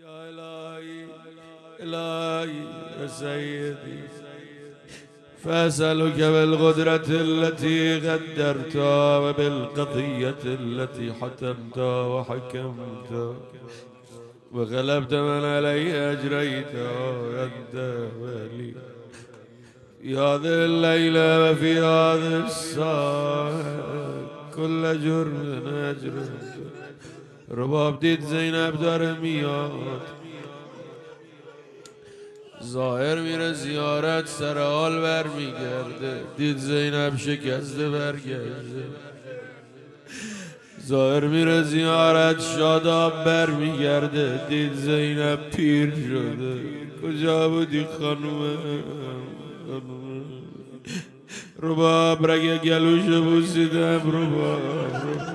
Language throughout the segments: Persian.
يا إلهي إلهي يا سيدي، فأسألك بالقدرة التي قدرتها وبالقضية التي حتمتها وحكمتها وغلبت من علي أجريتها أنت ولي في هذه الليلة وفي هذه الساعة كل جرم أجرمته. رباب دید زینب داره میاد، ظاهر میره زیارت، سر حال بر میگرده، دید زینب شکسته برگشته. ظاهر میره زیارت، شاداب بر میگرده، دید زینب پیر شده. کجا بودی خانومه؟ رباب رگ گلوشو بوسیدم، رباب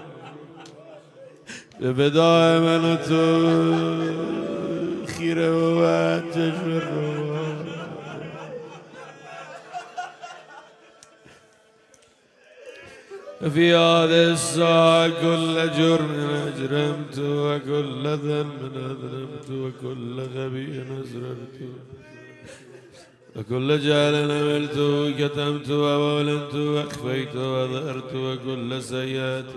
به وداع من و تو خیره و چشم رباب. في هذه الساعة كل جرم أجرمت وكل ذنب أذنبت وكل غبي أسررت وكل جهل عملت كتمت وأعلنت وأخفيت وأظهرت وكل سيئة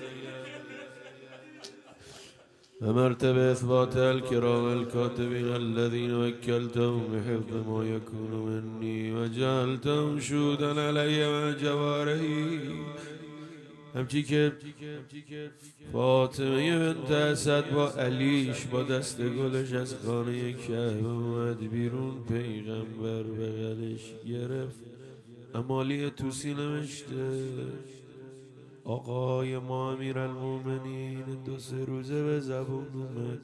أمرت بإثبات الكرام الكاتبين الذين وكلتهم بحفظ ما يكون مني وجعلتهم شهودا علي مع جوارحي. همچی که فاطمه بنت اسد با علیش با دست گلش از خانه کعبه اومد بیرون، پیغمبر بغلش گرفت، امالی توسی نوشته آقای ما امیرالمومنین 2-3 روزه به زبون اومد.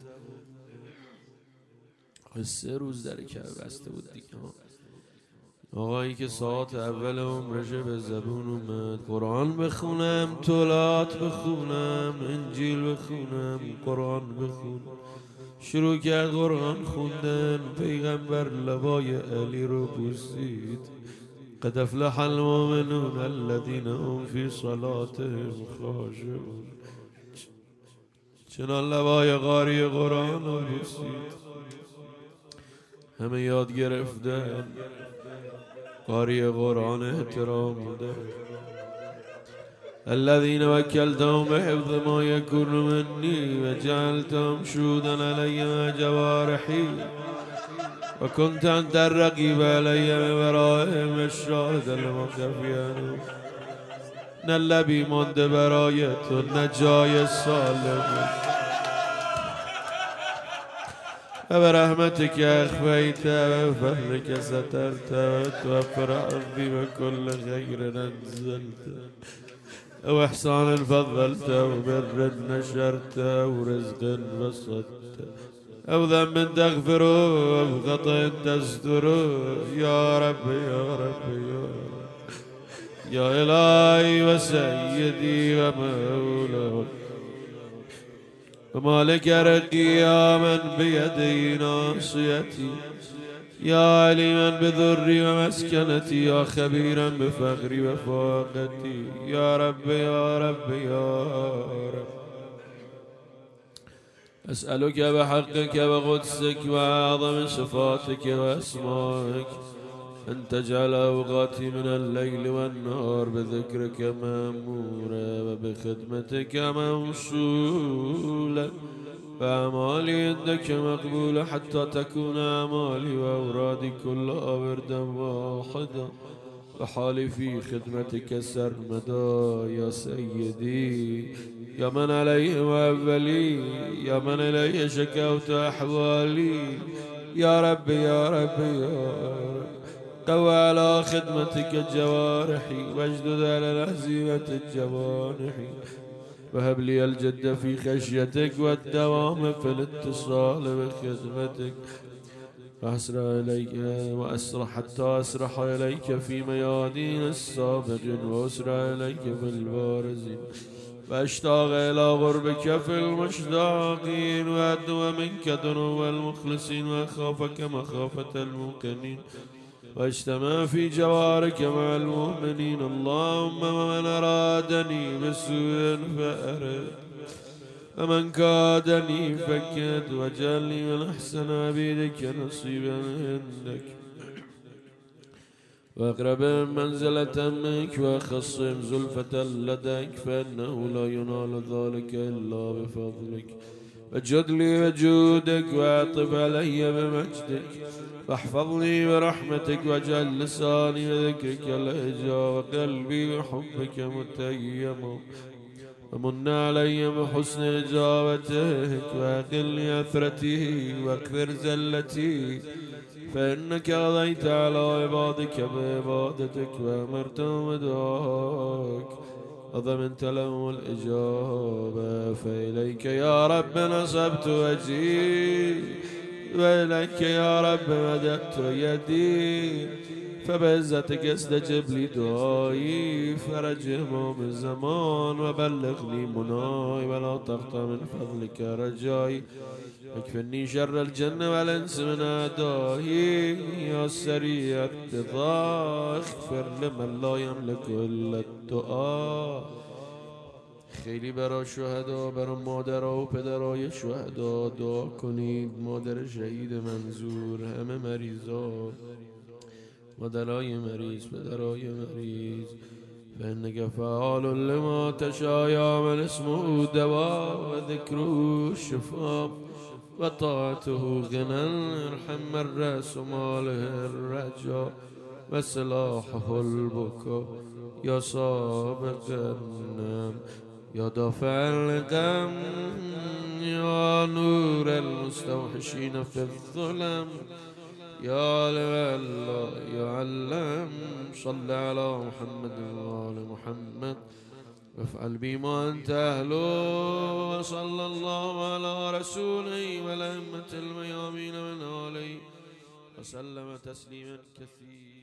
3 روز در کعبه بسته بود دیگه. آقایی که ساعت اول عمرشه به زبون اومد، قرآن بخونم، تولات بخونم، انجیل بخونم، قرآن بخون. شروع کرد قرآن خوندن، پیغمبر لبای علی رو بوسید. قد افلح المؤمنون الذين هم في صلاتهم خاشعون. چنان لبای قاری قرآن رو بوسید. همه یاد گرفتن قاری قرآن احترام بوده. الذين وكلتهم بحفظ ما يكون مني وجعلتهم شهودا علي مع جوارحي وكنت أنت الرقيب علي من ورائهم الشاهد لما خفي عنهم. نه لبی مانده برای تو، نه جای سالم، برحمتك أخفيت وفضلك سترت وتوفر عظي وكل خير أنزلت وإحسان فضلت وبر نشرت ورزق بسطت أو ذنب تغفر أو خطأ تستر. يا رب يا رب يا رب يا إلهي وسيدي ومولاي ومالك رقي يا من بيدي ناصيتي، يا عليما بذري ومسكنتي، يا خبيرا بفقري وفاقتي. يا رب يا رب يا رب أسألك بحقك وقدسك وأعظم صفاتك وأسمائك أن تجعل أوقاتي من الليل والنهار بذكرك مأمورا وبخدمتك موصولا وأعمالي عندك مقبولة حتى تكون أعمالي وأورادي كلها وردا واحدا وحالي في خدمتك سرمدا. يا سيدي يا من عليه وأولي، يا من إليه شكوت أحوالي. يا رب يا رب يا رب قوى على خدمتك جوارحي واجدد على الهزيمة الجوانح وهب لي الجد في خشيتك والدوام في الاتصال بخدمتك وأسرع إليك وأسرع حتى أسرح إليك في ميادين السابقين وأسرع إليك في البارزين وأشتاق إلى غربك في المشتاقين وأدنو منك دنو المخلصين وأخافك مخافة الموقنين واجتمع في جوارك مع المؤمنين. اللهم ومن أرادني بسوء فأرد فمن كادني فكد واجعلني من أحسن عبيدك نصيبا عندك واقرب منزلة منك وخصم زلفة لديك فإنه لا ينال ذلك إلا بفضلك وجد لي وجودك واعطف علي بمجدك واحفظني برحمتك واجعل لساني بذكرك لهجا وقلبي بحبك متيما ومن علي بحسن إجابتك وأقلني أثرتي واكثر زلتي فإنك قضيت على عبادك بعبادتك وأمرتهم بدعائك وضمنت لهم الإجابة فإليك يا رب نصبت وجهي وإليك يا رب مددت يدي فبعزتك استجب لي دعائي فرج هموم الزمان وبلغني مناي ولا تقطع من فضلك رجائي اكفني شر الجن والانس من اعدائي يا سريع الرضا اغفر لمن لا يملك الا الدعاء. خیلی برای شهدا برای مادرها و پدرای شهدا دعا کنید. مادر شهید منظور، همه مریضا، مادرای مریض، پدرای مریض. فإنك فعال لما تشاء يا من اسمه دواء وذكره شفاء وطاعته غنى. ارحم من رأس ماله الرجاء وسلاحه البكاء يا سابق النعم يا دافع الغم يا نور المستوحشين في الظلم يا علم الله يا علم. صل على محمد وآل محمد وافعل بما أنت أهله. وصلى الله على رسوله والأئمة الميامين من آله وسلم تسليما كثيرا.